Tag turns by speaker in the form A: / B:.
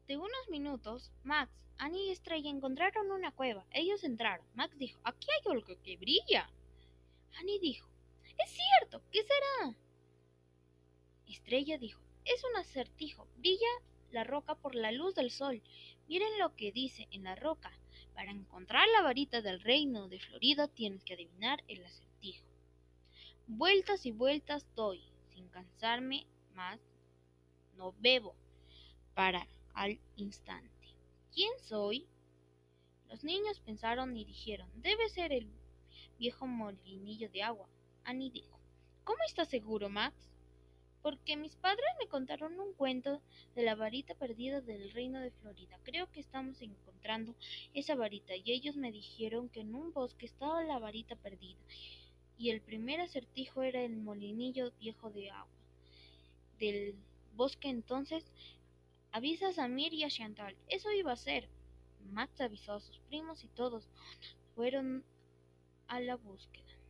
A: De unos minutos, Max, Annie y Estrella encontraron una cueva. Ellos entraron. Max dijo: «Aquí hay algo que brilla». Annie dijo: «Es cierto, ¿qué será?». Estrella dijo: «Es un acertijo. Brilla la roca por la luz del sol. Miren lo que dice en la roca. Para encontrar la varita del reino de Florida tienes que adivinar el acertijo. Vueltas y vueltas doy, sin cansarme más, no bebo, para al instante. ¿Quién soy?». Los niños pensaron y dijeron: «Debe ser el viejo molinillo de agua». Annie dijo: «¿Cómo estás seguro, Max?». «Porque mis padres me contaron un cuento de la varita perdida del reino de Florida. Creo que estamos encontrando esa varita, y ellos me dijeron que en un bosque estaba la varita perdida, y el primer acertijo era el molinillo viejo de agua del bosque. Entonces avisa a Samir y a Chantal». Eso iba a ser. Max avisó a sus primos y todos fueron a la búsqueda.